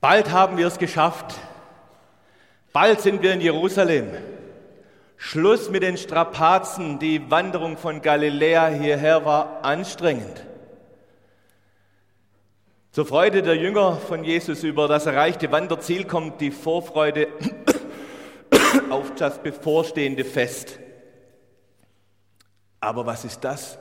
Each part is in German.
Bald haben wir es geschafft. Bald sind wir in Jerusalem. Schluss mit den Strapazen. Die Wanderung von Galiläa hierher war anstrengend. Zur Freude der Jünger von Jesus über das erreichte Wanderziel kommt die Vorfreude auf das bevorstehende Fest. Aber was ist das?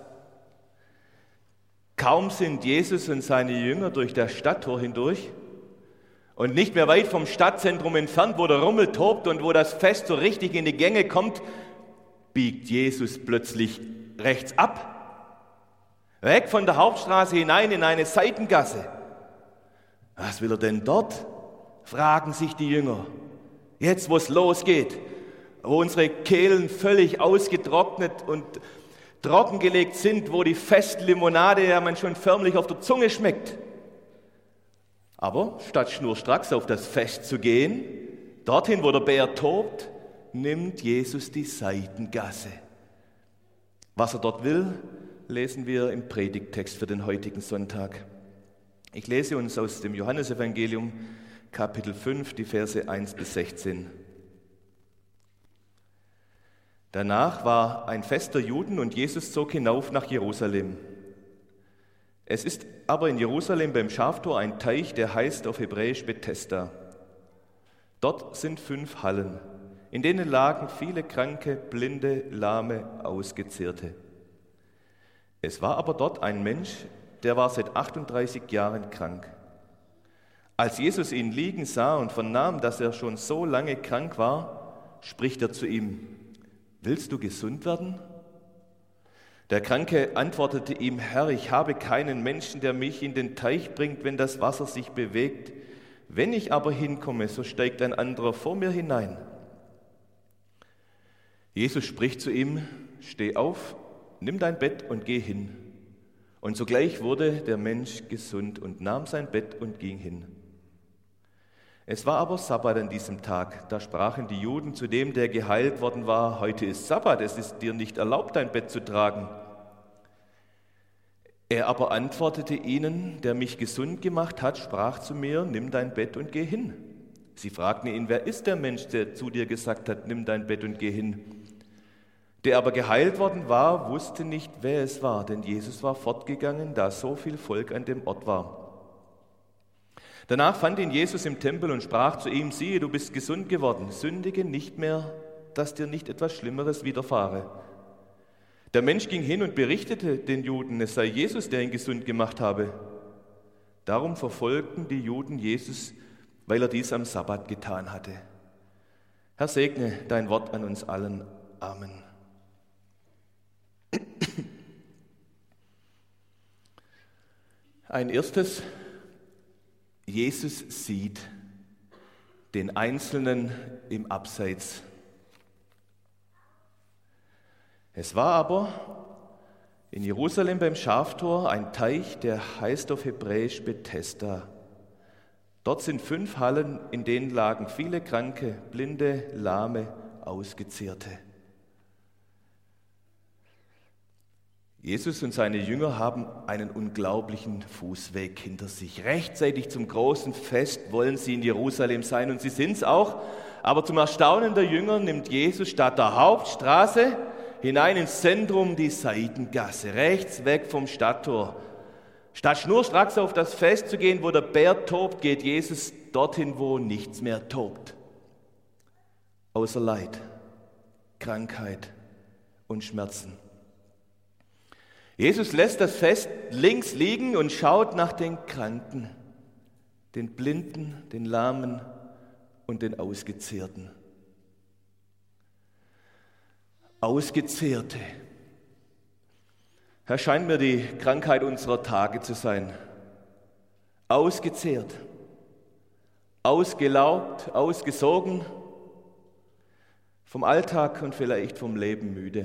Kaum sind Jesus und seine Jünger durch das Stadttor hindurch und nicht mehr weit vom Stadtzentrum entfernt, wo der Rummel tobt und wo das Fest so richtig in die Gänge kommt, biegt Jesus plötzlich rechts ab. Weg von der Hauptstraße hinein in eine Seitengasse. Was will er denn dort? Fragen sich die Jünger. Jetzt, wo es losgeht, wo unsere Kehlen völlig ausgetrocknet und trockengelegt sind, wo die Festlimonade ja man schon förmlich auf der Zunge schmeckt. Aber statt schnurstracks auf das Fest zu gehen, dorthin, wo der Bär tobt, nimmt Jesus die Seitengasse. Was er dort will, lesen wir im Predigttext für den heutigen Sonntag. Ich lese uns aus dem Johannesevangelium, Kapitel 5, die Verse 1 bis 16. Danach war ein Fest der Juden und Jesus zog hinauf nach Jerusalem. Es ist aber in Jerusalem beim Schaftor ein Teich, der heißt auf Hebräisch Bethesda. Dort sind 5 Hallen, in denen lagen viele Kranke, Blinde, Lahme, Ausgezehrte. Es war aber dort ein Mensch, der war seit 38 Jahren krank. Als Jesus ihn liegen sah und vernahm, dass er schon so lange krank war, spricht er zu ihm: Willst du gesund werden? Der Kranke antwortete ihm: Herr, ich habe keinen Menschen, der mich in den Teich bringt, wenn das Wasser sich bewegt. Wenn ich aber hinkomme, so steigt ein anderer vor mir hinein. Jesus spricht zu ihm: Steh auf, nimm dein Bett und geh hin. Und sogleich wurde der Mensch gesund und nahm sein Bett und ging hin. Es war aber Sabbat an diesem Tag. Da sprachen die Juden zu dem, der geheilt worden war: Heute ist Sabbat, es ist dir nicht erlaubt, dein Bett zu tragen. Er aber antwortete ihnen: Der mich gesund gemacht hat, sprach zu mir: Nimm dein Bett und geh hin. Sie fragten ihn: Wer ist der Mensch, der zu dir gesagt hat: Nimm dein Bett und geh hin? Der aber geheilt worden war, wusste nicht, wer es war, denn Jesus war fortgegangen, da so viel Volk an dem Ort war. Danach fand ihn Jesus im Tempel und sprach zu ihm: Siehe, du bist gesund geworden, sündige nicht mehr, dass dir nicht etwas Schlimmeres widerfahre. Der Mensch ging hin und berichtete den Juden, es sei Jesus, der ihn gesund gemacht habe. Darum verfolgten die Juden Jesus, weil er dies am Sabbat getan hatte. Herr, segne dein Wort an uns allen. Amen. Ein erstes: Jesus sieht den Einzelnen im Abseits. Es war aber in Jerusalem beim Schaftor ein Teich, der heißt auf Hebräisch Bethesda. Dort sind 5 Hallen, in denen lagen viele Kranke, Blinde, Lahme, Ausgezehrte. Jesus und seine Jünger haben einen unglaublichen Fußweg hinter sich. Rechtzeitig zum großen Fest wollen sie in Jerusalem sein und sie sind es auch. Aber zum Erstaunen der Jünger nimmt Jesus statt der Hauptstraße hinein ins Zentrum die Seitengasse, rechts weg vom Stadttor. Statt schnurstracks auf das Fest zu gehen, wo der Bär tobt, geht Jesus dorthin, wo nichts mehr tobt. Außer Leid, Krankheit und Schmerzen. Jesus lässt das Fest links liegen und schaut nach den Kranken, den Blinden, den Lahmen und den Ausgezehrten. Ausgezehrte. Das scheint mir die Krankheit unserer Tage zu sein. Ausgezehrt, ausgelaugt, ausgesogen, vom Alltag und vielleicht vom Leben müde.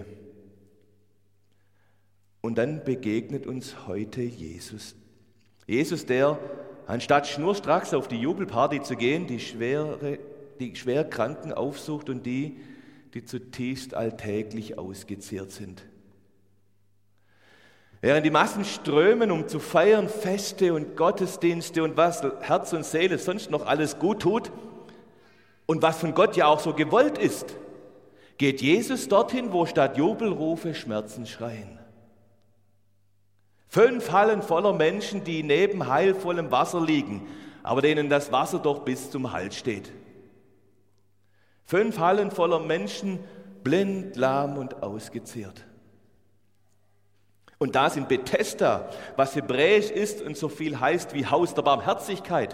Und dann begegnet uns heute Jesus. Jesus, der, anstatt schnurstracks auf die Jubelparty zu gehen, die schwer Kranken aufsucht und die zutiefst alltäglich ausgezehrt sind. Während die Massen strömen, um zu feiern, Feste und Gottesdienste und was Herz und Seele sonst noch alles gut tut und was von Gott ja auch so gewollt ist, geht Jesus dorthin, wo statt Jubelrufe Schmerzen schreien. 5 Hallen voller Menschen, die neben heilvollem Wasser liegen, aber denen das Wasser doch bis zum Hals steht. 5 Hallen voller Menschen, blind, lahm und ausgezehrt. Und das in Bethesda, was hebräisch ist und so viel heißt wie Haus der Barmherzigkeit.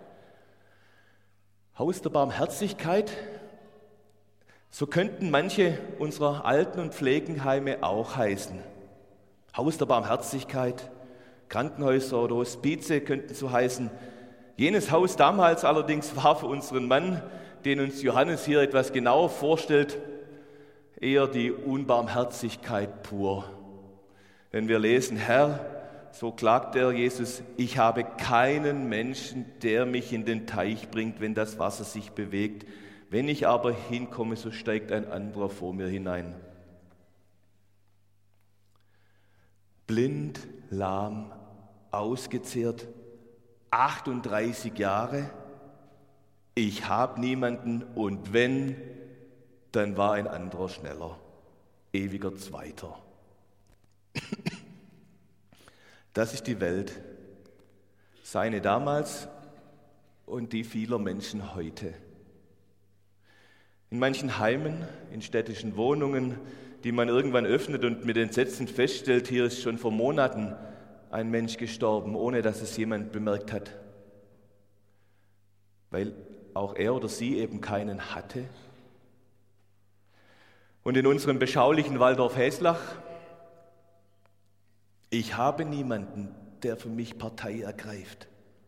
Haus der Barmherzigkeit, so könnten manche unserer Alten- und Pflegenheime auch heißen. Haus der Barmherzigkeit, Krankenhäuser oder Hospize könnten so heißen. Jenes Haus damals allerdings war für unseren Mann, den uns Johannes hier etwas genauer vorstellt, eher die Unbarmherzigkeit pur. Wenn wir lesen, Herr, so klagt er Jesus, ich habe keinen Menschen, der mich in den Teich bringt, wenn das Wasser sich bewegt. Wenn ich aber hinkomme, so steigt ein anderer vor mir hinein. Blind, lahm, ausgezehrt, 38 Jahre. Ich habe niemanden und wenn, dann war ein anderer schneller, ewiger Zweiter. Das ist die Welt, seine damals und die vieler Menschen heute. In manchen Heimen, in städtischen Wohnungen, die man irgendwann öffnet und mit Entsetzen feststellt, hier ist schon vor Monaten ein Mensch gestorben, ohne dass es jemand bemerkt hat, weil auch er oder sie eben keinen hatte. Und in unserem beschaulichen Waldorf Häslach, ich habe niemanden, der für mich Partei ergreift.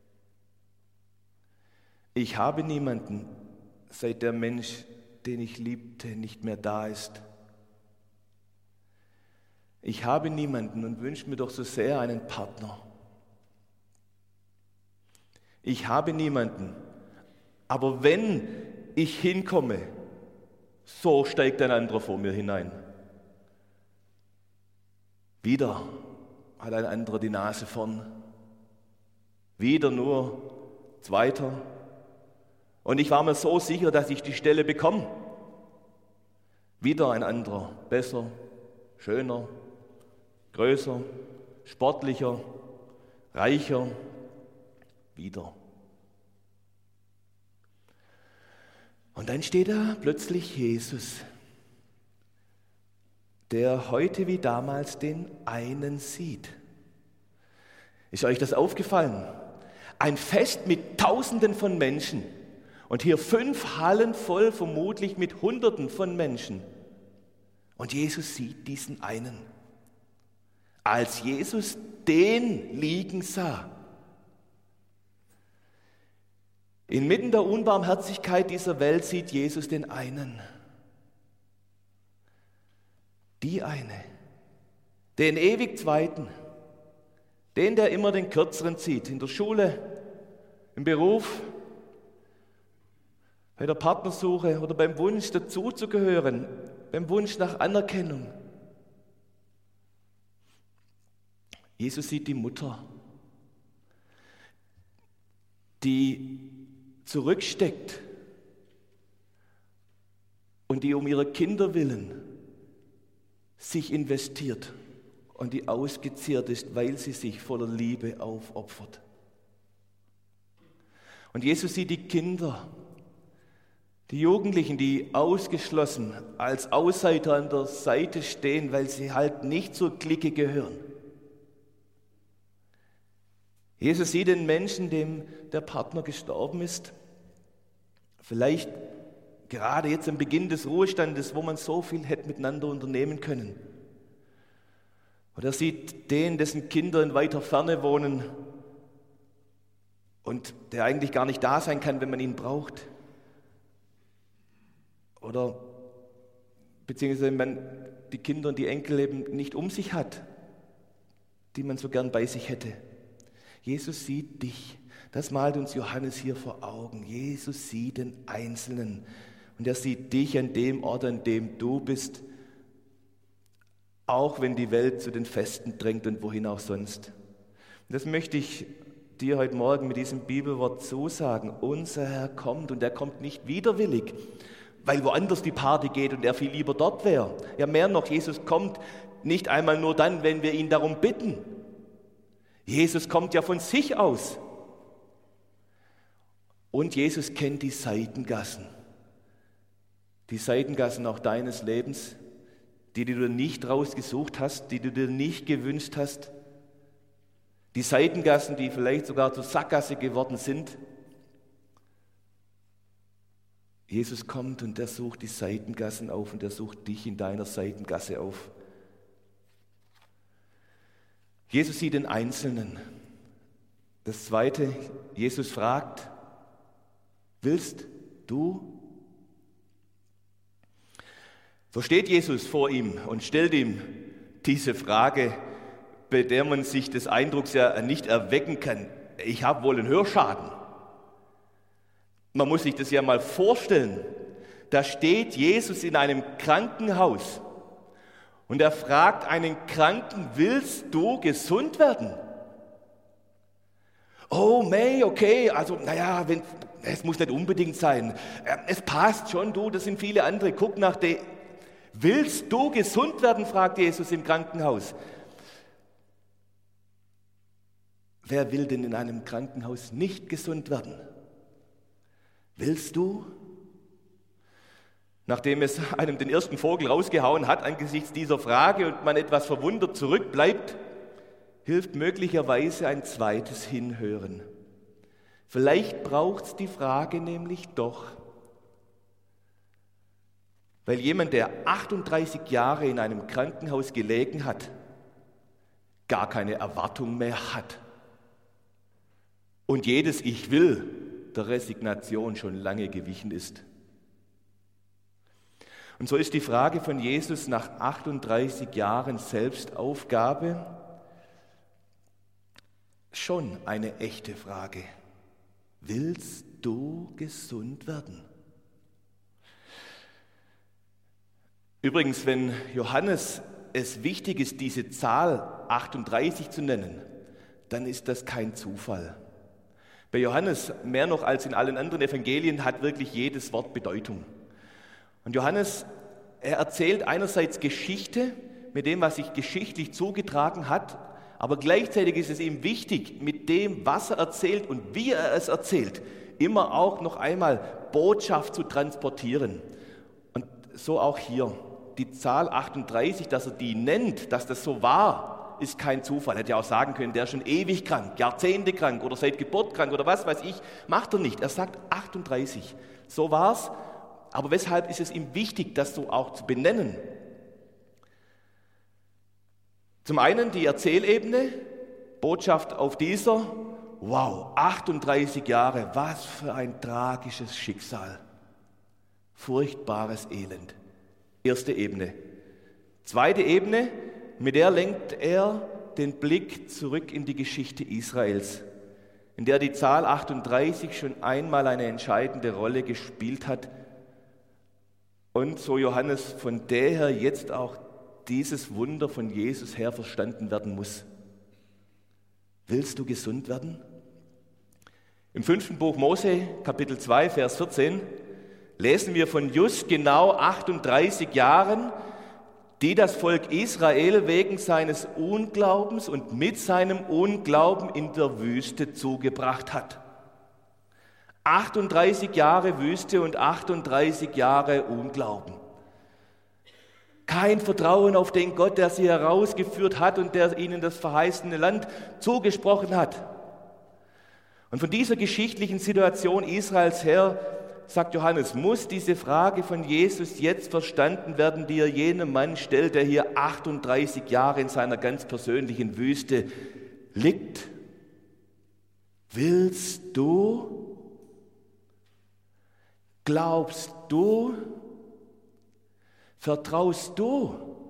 Ich habe niemanden, seit der Mensch, den ich liebte, nicht mehr da ist. Ich habe niemanden und wünsche mir doch so sehr einen Partner. Ich habe niemanden, aber wenn ich hinkomme, so steigt ein anderer vor mir hinein. Wieder hat ein anderer die Nase vorn. Wieder nur Zweiter. Und ich war mir so sicher, dass ich die Stelle bekomme. Wieder ein anderer, besser, schöner, größer, sportlicher, reicher. Wieder. Und dann steht da plötzlich Jesus, der heute wie damals den einen sieht. Ist euch das aufgefallen? Ein Fest mit Tausenden von Menschen und hier 5 Hallen voll, vermutlich mit Hunderten von Menschen. Und Jesus sieht diesen einen. Als Jesus den liegen sah, inmitten der Unbarmherzigkeit dieser Welt sieht Jesus den einen. Die eine, den ewig Zweiten, den, der immer den Kürzeren zieht, in der Schule, im Beruf, bei der Partnersuche oder beim Wunsch dazuzugehören, beim Wunsch nach Anerkennung. Jesus sieht die Mutter, die zurücksteckt und die um ihre Kinder willen sich investiert und die ausgezehrt ist, weil sie sich voller Liebe aufopfert. Und Jesus sieht die Kinder, die Jugendlichen, die ausgeschlossen als Außenseiter an der Seite stehen, weil sie halt nicht zur Clique gehören. Jesus sieht den Menschen, dem der Partner gestorben ist, vielleicht gerade jetzt am Beginn des Ruhestandes, wo man so viel hätte miteinander unternehmen können. Oder er sieht den, dessen Kinder in weiter Ferne wohnen und der eigentlich gar nicht da sein kann, wenn man ihn braucht. Oder beziehungsweise man die Kinder und die Enkel eben nicht um sich hat, die man so gern bei sich hätte. Jesus sieht dich. Das malt uns Johannes hier vor Augen. Jesus sieht den Einzelnen. Und er sieht dich an dem Ort, an dem du bist, auch wenn die Welt zu den Festen drängt und wohin auch sonst. Und das möchte ich dir heute Morgen mit diesem Bibelwort zusagen. Unser Herr kommt und er kommt nicht widerwillig, weil woanders die Party geht und er viel lieber dort wäre. Ja, mehr noch, Jesus kommt nicht einmal nur dann, wenn wir ihn darum bitten. Jesus kommt ja von sich aus. Und Jesus kennt die Seitengassen. Die Seitengassen auch deines Lebens, die du dir nicht rausgesucht hast, die du dir nicht gewünscht hast. Die Seitengassen, die vielleicht sogar zur Sackgasse geworden sind. Jesus kommt und er sucht die Seitengassen auf und er sucht dich in deiner Seitengasse auf. Jesus sieht den Einzelnen. Das Zweite, Jesus fragt, willst du? So steht Jesus vor ihm und stellt ihm diese Frage, bei der man sich des Eindrucks ja nicht erwecken kann. Ich habe wohl einen Hörschaden. Man muss sich das ja mal vorstellen. Da steht Jesus in einem Krankenhaus und er fragt einen Kranken, willst du gesund werden? Oh, May, okay, also naja, es muss nicht unbedingt sein. Es passt schon, du, das sind viele andere. Guck nach der. Willst du gesund werden, fragt Jesus im Krankenhaus. Wer will denn in einem Krankenhaus nicht gesund werden? Willst du? Nachdem es einem den ersten Vogel rausgehauen hat angesichts dieser Frage und man etwas verwundert zurückbleibt, hilft möglicherweise ein zweites Hinhören. Vielleicht braucht es die Frage nämlich doch. Weil jemand, der 38 Jahre in einem Krankenhaus gelegen hat, gar keine Erwartung mehr hat. Und jedes Ich will der Resignation schon lange gewichen ist. Und so ist die Frage von Jesus nach 38 Jahren Selbstaufgabe schon eine echte Frage. Willst du gesund werden? Übrigens, wenn Johannes es wichtig ist, diese Zahl 38 zu nennen, dann ist das kein Zufall. Bei Johannes, mehr noch als in allen anderen Evangelien, hat wirklich jedes Wort Bedeutung. Und Johannes, er erzählt einerseits Geschichte mit dem, was sich geschichtlich zugetragen hat, aber gleichzeitig ist es ihm wichtig, mit dem, was er erzählt und wie er es erzählt, immer auch noch einmal Botschaft zu transportieren. Und so auch hier. Die Zahl 38, dass er die nennt, dass das so war, ist kein Zufall. Er hätte ja auch sagen können, der ist schon ewig krank, Jahrzehnte krank oder seit Geburt krank oder was weiß ich. Macht er nicht. Er sagt 38. So war's. Aber weshalb ist es ihm wichtig, das so auch zu benennen? Zum einen die Erzählebene, Botschaft auf dieser, wow, 38 Jahre, was für ein tragisches Schicksal. Furchtbares Elend. Erste Ebene. Zweite Ebene, mit der lenkt er den Blick zurück in die Geschichte Israels, in der die Zahl 38 schon einmal eine entscheidende Rolle gespielt hat und, so Johannes, von der her jetzt auch dieses Wunder von Jesus her verstanden werden muss. Willst du gesund werden? Im 5. Buch Mose, Kapitel 2, Vers 14, lesen wir von just genau 38 Jahren, die das Volk Israel wegen seines Unglaubens und mit seinem Unglauben in der Wüste zugebracht hat. 38 Jahre Wüste und 38 Jahre Unglauben. Kein Vertrauen auf den Gott, der sie herausgeführt hat und der ihnen das verheißene Land zugesprochen hat. Und von dieser geschichtlichen Situation Israels her, sagt Johannes, muss diese Frage von Jesus jetzt verstanden werden, die er jenem Mann stellt, der hier 38 Jahre in seiner ganz persönlichen Wüste liegt. Willst du? Glaubst du? Vertraust du?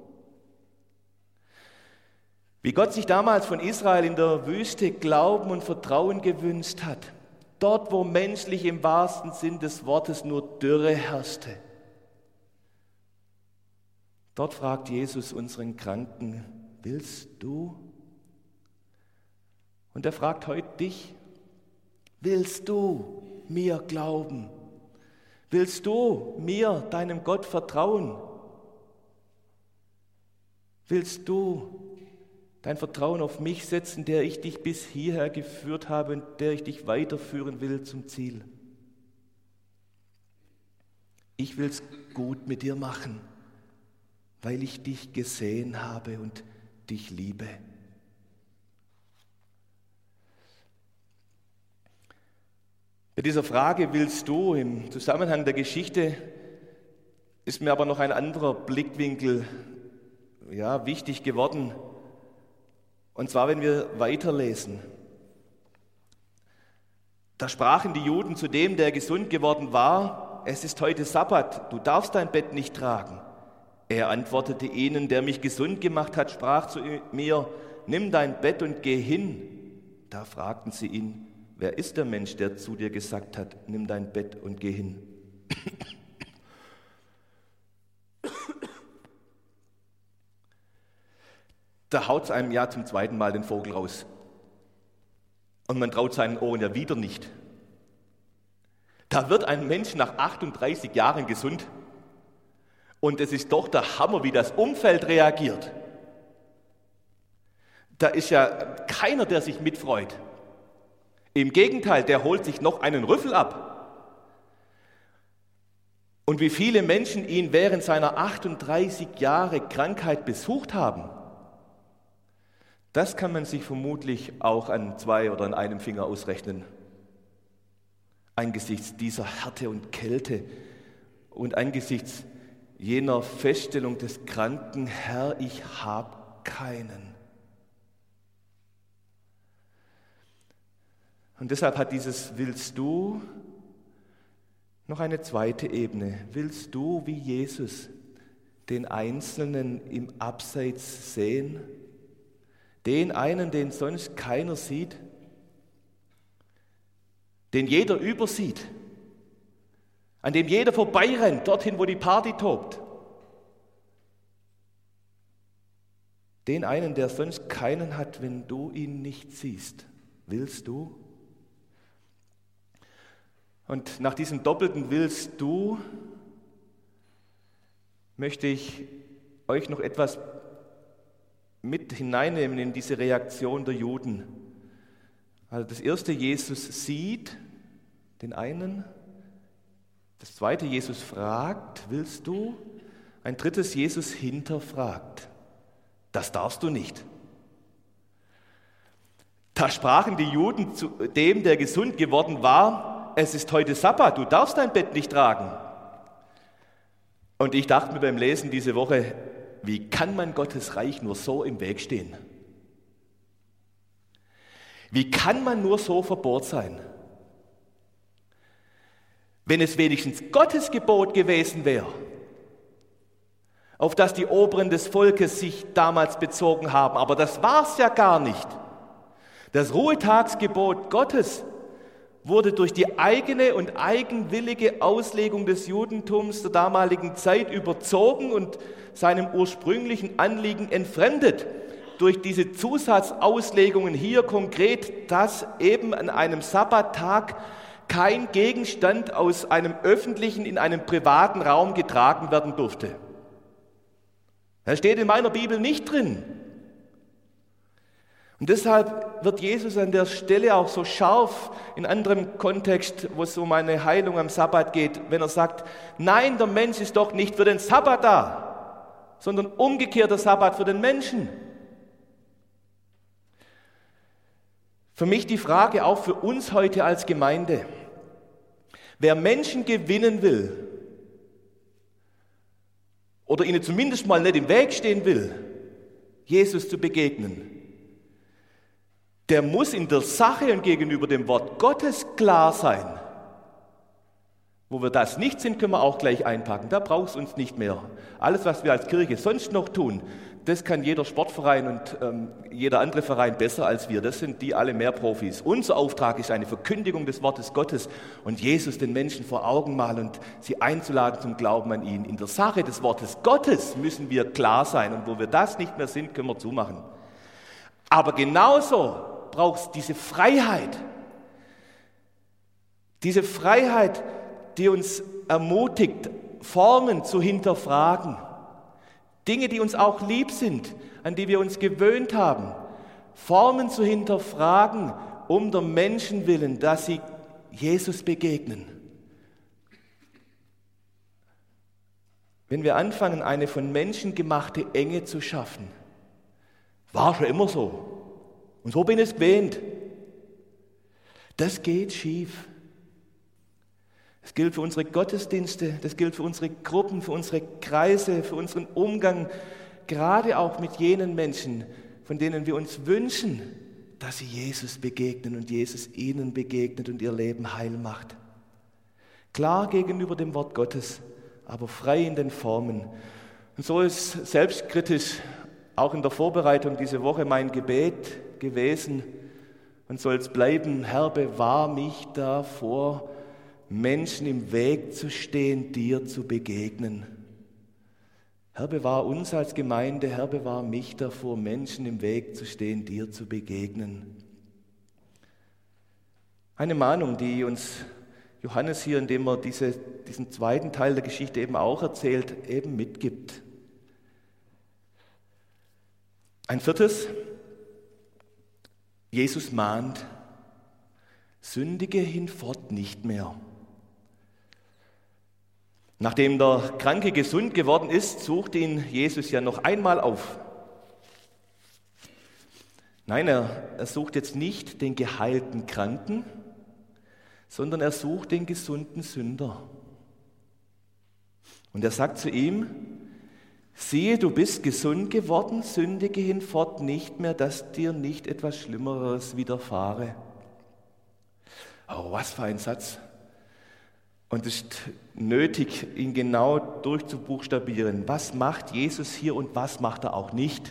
Wie Gott sich damals von Israel in der Wüste Glauben und Vertrauen gewünscht hat, dort, wo menschlich im wahrsten Sinn des Wortes nur Dürre herrschte. Dort fragt Jesus unseren Kranken, willst du? Und er fragt heute dich, willst du mir glauben? Willst du mir, deinem Gott, vertrauen? Willst du dein Vertrauen auf mich setzen, der ich dich bis hierher geführt habe und der ich dich weiterführen will zum Ziel? Ich will es gut mit dir machen, weil ich dich gesehen habe und dich liebe. Bei dieser Frage, willst du, im Zusammenhang der Geschichte, ist mir aber noch ein anderer Blickwinkel wichtig geworden. Und zwar, wenn wir weiterlesen. Da sprachen die Juden zu dem, der gesund geworden war, es ist heute Sabbat, du darfst dein Bett nicht tragen. Er antwortete ihnen, der mich gesund gemacht hat, sprach zu mir, nimm dein Bett und geh hin. Da fragten sie ihn, wer ist der Mensch, der zu dir gesagt hat, nimm dein Bett und geh hin? Da haut es einem ja zum zweiten Mal den Vogel raus. Und man traut seinen Ohren ja wieder nicht. Da wird ein Mensch nach 38 Jahren gesund. Und es ist doch der Hammer, wie das Umfeld reagiert. Da ist ja keiner, der sich mitfreut. Im Gegenteil, der holt sich noch einen Rüffel ab. Und wie viele Menschen ihn während seiner 38 Jahre Krankheit besucht haben, das kann man sich vermutlich auch an 2 oder an einem Finger ausrechnen. Angesichts dieser Härte und Kälte und angesichts jener Feststellung des Kranken, Herr, ich habe keinen. Und deshalb hat dieses Willst du noch eine zweite Ebene. Willst du wie Jesus den Einzelnen im Abseits sehen? Den einen, den sonst keiner sieht? Den jeder übersieht? An dem jeder vorbeirennt, dorthin, wo die Party tobt? Den einen, der sonst keinen hat, wenn du ihn nicht siehst. Willst du? Und nach diesem doppelten Willst du möchte ich euch noch etwas mit hineinnehmen in diese Reaktion der Juden. Also das erste, Jesus sieht den einen. Das zweite, Jesus fragt, willst du? Ein drittes, Jesus hinterfragt. Das darfst du nicht. Da sprachen die Juden zu dem, der gesund geworden war, es ist heute Sabbat, du darfst dein Bett nicht tragen. Und ich dachte mir beim Lesen diese Woche, wie kann man Gottes Reich nur so im Weg stehen? Wie kann man nur so verbohrt sein? Wenn es wenigstens Gottes Gebot gewesen wäre, auf das die Oberen des Volkes sich damals bezogen haben, aber das war es ja gar nicht. Das Ruhetagsgebot Gottes wurde durch die eigene und eigenwillige Auslegung des Judentums der damaligen Zeit überzogen und seinem ursprünglichen Anliegen entfremdet. Durch diese Zusatzauslegungen hier konkret, dass eben an einem Sabbattag kein Gegenstand aus einem öffentlichen in einen privaten Raum getragen werden durfte. Das steht in meiner Bibel nicht drin. Und deshalb wird Jesus an der Stelle auch so scharf in anderem Kontext, wo es um eine Heilung am Sabbat geht, wenn er sagt, nein, der Mensch ist doch nicht für den Sabbat da, sondern umgekehrt der Sabbat für den Menschen. Für mich die Frage auch für uns heute als Gemeinde. Wer Menschen gewinnen will oder ihnen zumindest mal nicht im Weg stehen will, Jesus zu begegnen, der muss in der Sache und gegenüber dem Wort Gottes klar sein. Wo wir das nicht sind, können wir auch gleich einpacken. Da braucht es uns nicht mehr. Alles, was wir als Kirche sonst noch tun, das kann jeder Sportverein und jeder andere Verein besser als wir. Das sind die alle mehr Profis. Unser Auftrag ist eine Verkündigung des Wortes Gottes und Jesus den Menschen vor Augen malen und sie einzuladen zum Glauben an ihn. In der Sache des Wortes Gottes müssen wir klar sein und wo wir das nicht mehr sind, können wir zumachen. Aber genauso braucht es diese Freiheit, die uns ermutigt, Formen zu hinterfragen. Dinge, die uns auch lieb sind, an die wir uns gewöhnt haben, Formen zu hinterfragen, um der Menschen willen, dass sie Jesus begegnen. Wenn wir anfangen, eine von Menschen gemachte Enge zu schaffen, war schon immer so und so bin ich es gewöhnt, das geht schief. Das gilt für unsere Gottesdienste, das gilt für unsere Gruppen, für unsere Kreise, für unseren Umgang, gerade auch mit jenen Menschen, von denen wir uns wünschen, dass sie Jesus begegnen und Jesus ihnen begegnet und ihr Leben heil macht. Klar gegenüber dem Wort Gottes, aber frei in den Formen. Und so ist selbstkritisch auch in der Vorbereitung diese Woche mein Gebet gewesen und soll es bleiben: Herr, bewahr mich davor, Menschen im Weg zu stehen, dir zu begegnen. Herr, bewahr uns als Gemeinde, Herr, bewahr mich davor, Menschen im Weg zu stehen, dir zu begegnen. Eine Mahnung, die uns Johannes hier, indem er diesen zweiten Teil der Geschichte eben auch erzählt, eben mitgibt. Ein viertes: Jesus mahnt: Sündige hinfort nicht mehr. Nachdem der Kranke gesund geworden ist, sucht ihn Jesus ja noch einmal auf. Nein, er sucht jetzt nicht den geheilten Kranken, sondern er sucht den gesunden Sünder. Und er sagt zu ihm: Siehe, du bist gesund geworden, sündige hinfort nicht mehr, dass dir nicht etwas Schlimmeres widerfahre. Oh, was für ein Satz. Und es ist nötig, ihn genau durchzubuchstabieren. Was macht Jesus hier und was macht er auch nicht?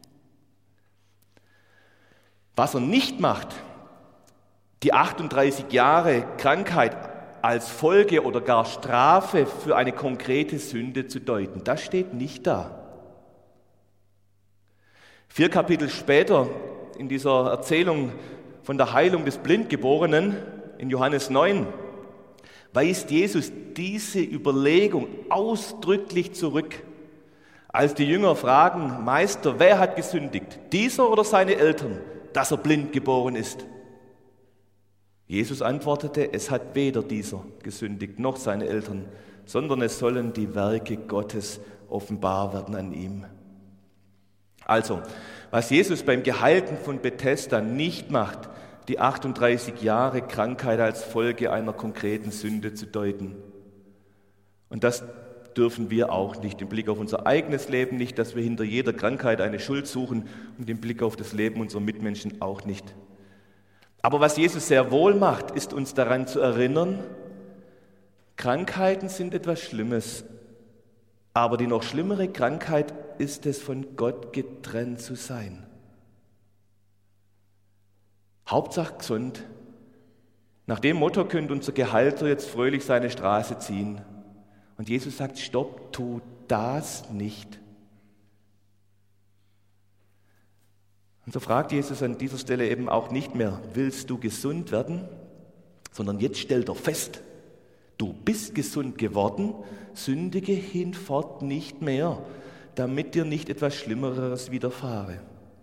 Was er nicht macht, die 38 Jahre Krankheit als Folge oder gar Strafe für eine konkrete Sünde zu deuten, das steht nicht da. 4 Kapitel später in dieser Erzählung von der Heilung des Blindgeborenen in Johannes 9 weist Jesus diese Überlegung ausdrücklich zurück, als die Jünger fragen: Meister, wer hat gesündigt, dieser oder seine Eltern, dass er blind geboren ist? Jesus antwortete: Es hat weder dieser gesündigt noch seine Eltern, sondern es sollen die Werke Gottes offenbar werden an ihm. Also, was Jesus beim Geheilten von Bethesda nicht macht, die 38 Jahre Krankheit als Folge einer konkreten Sünde zu deuten. Und das dürfen wir auch nicht, im Blick auf unser eigenes Leben nicht, dass wir hinter jeder Krankheit eine Schuld suchen, und im Blick auf das Leben unserer Mitmenschen auch nicht. Aber was Jesus sehr wohl macht, ist uns daran zu erinnern: Krankheiten sind etwas Schlimmes, aber die noch schlimmere Krankheit ist es, von Gott getrennt zu sein. Hauptsache gesund. Nach dem Motto könnte unser Geheilter jetzt fröhlich seine Straße ziehen. Und Jesus sagt: Stopp, tu das nicht. Und so fragt Jesus an dieser Stelle eben auch nicht mehr: Willst du gesund werden? Sondern jetzt stellt er fest: Du bist gesund geworden, sündige hinfort nicht mehr, damit dir nicht etwas Schlimmeres widerfahre.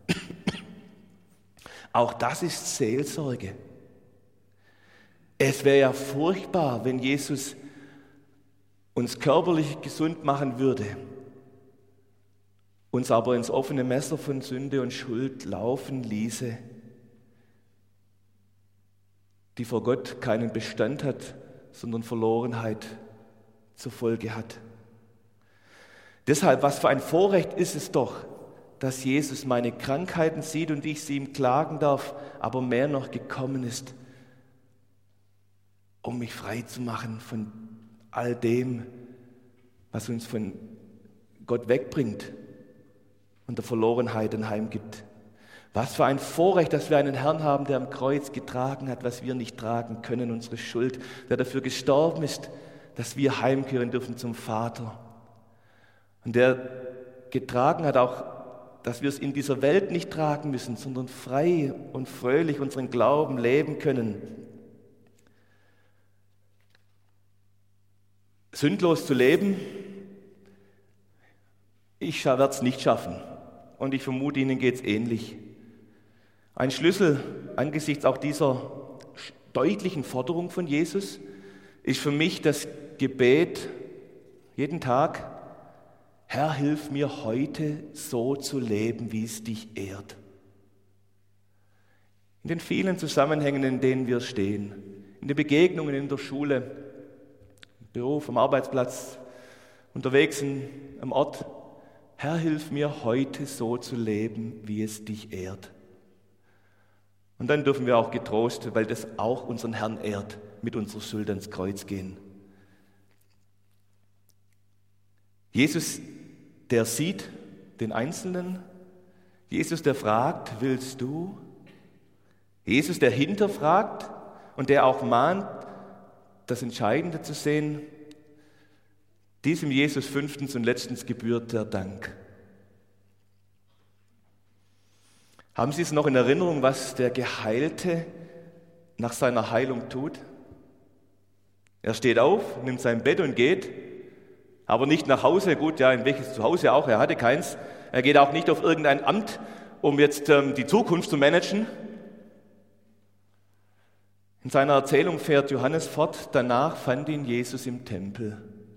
Auch das ist Seelsorge. Es wäre ja furchtbar, wenn Jesus uns körperlich gesund machen würde, uns aber ins offene Messer von Sünde und Schuld laufen ließe, die vor Gott keinen Bestand hat, sondern Verlorenheit zur Folge hat. Deshalb, was für ein Vorrecht ist es doch, dass Jesus meine Krankheiten sieht und ich sie ihm klagen darf, aber mehr noch gekommen ist, um mich frei zu machen von all dem, was uns von Gott wegbringt und der Verlorenheit ein Heim gibt. Was für ein Vorrecht, dass wir einen Herrn haben, der am Kreuz getragen hat, was wir nicht tragen können, unsere Schuld, der dafür gestorben ist, dass wir heimkehren dürfen zum Vater. Und der getragen hat auch, dass wir es in dieser Welt nicht tragen müssen, sondern frei und fröhlich unseren Glauben leben können. Sündlos zu leben, ich werde es nicht schaffen. Und ich vermute, Ihnen geht es ähnlich. Ein Schlüssel angesichts auch dieser deutlichen Forderung von Jesus ist für mich das Gebet jeden Tag: Herr, hilf mir heute so zu leben, wie es dich ehrt. In den vielen Zusammenhängen, in denen wir stehen, in den Begegnungen in der Schule, im Beruf, am Arbeitsplatz, unterwegs am Ort: Herr, hilf mir heute so zu leben, wie es dich ehrt. Und dann dürfen wir auch getrost, weil das auch unseren Herrn ehrt, mit unserer Schuld ans Kreuz gehen. Jesus, der sieht den Einzelnen. Jesus, der fragt: Willst du? Jesus, der hinterfragt und der auch mahnt, das Entscheidende zu sehen. Diesem Jesus fünftens und letztens gebührt der Dank. Haben Sie es noch in Erinnerung, was der Geheilte nach seiner Heilung tut? Er steht auf, nimmt sein Bett und geht, aber nicht nach Hause. Gut, ja, in welches Zuhause auch, er hatte keins. Er geht auch nicht auf irgendein Amt, um jetzt die Zukunft zu managen. In seiner Erzählung fährt Johannes fort: Danach fand ihn Jesus im Tempel.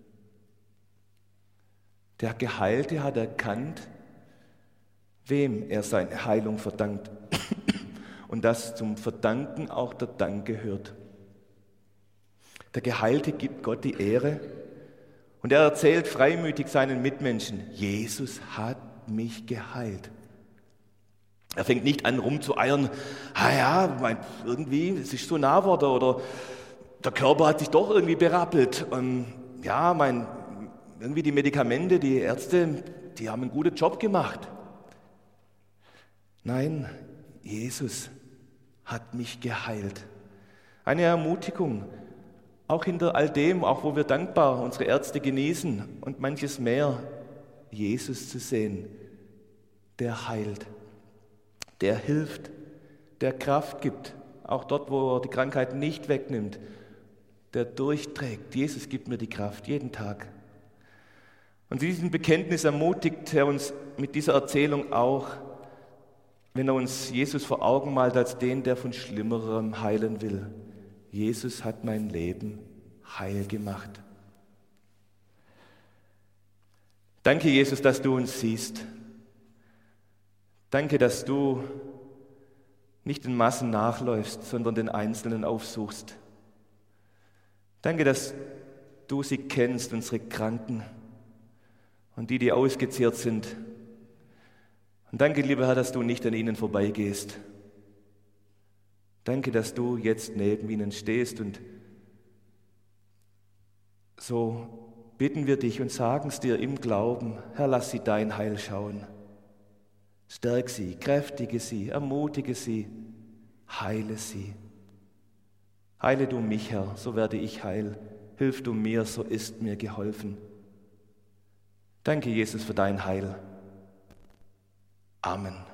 Der Geheilte hat erkannt, wem er seine Heilung verdankt und dass zum Verdanken auch der Dank gehört. Der Geheilte gibt Gott die Ehre und er erzählt freimütig seinen Mitmenschen: Jesus hat mich geheilt. Er fängt nicht an rumzueiern: irgendwie, es ist so nah geworden oder der Körper hat sich doch irgendwie berappelt. Irgendwie die Medikamente, die Ärzte, die haben einen guten Job gemacht. Nein, Jesus hat mich geheilt. Eine Ermutigung, auch hinter all dem, auch wo wir dankbar unsere Ärzte genießen und manches mehr, Jesus zu sehen, der heilt, der hilft, der Kraft gibt, auch dort, wo er die Krankheit nicht wegnimmt, der durchträgt. Jesus gibt mir die Kraft jeden Tag. Und diesem Bekenntnis ermutigt er uns mit dieser Erzählung auch, wenn er uns Jesus vor Augen malt als den, der von Schlimmerem heilen will. Jesus hat mein Leben heil gemacht. Danke, Jesus, dass du uns siehst. Danke, dass du nicht den Massen nachläufst, sondern den Einzelnen aufsuchst. Danke, dass du sie kennst, unsere Kranken und die ausgezehrt sind. Und danke, lieber Herr, dass du nicht an ihnen vorbeigehst. Danke, dass du jetzt neben ihnen stehst, und so bitten wir dich und sagen es dir im Glauben: Herr, lass sie dein Heil schauen. Stärk sie, kräftige sie, ermutige sie, heile sie. Heile du mich, Herr, so werde ich heil. Hilf du mir, so ist mir geholfen. Danke, Jesus, für dein Heil. Amen.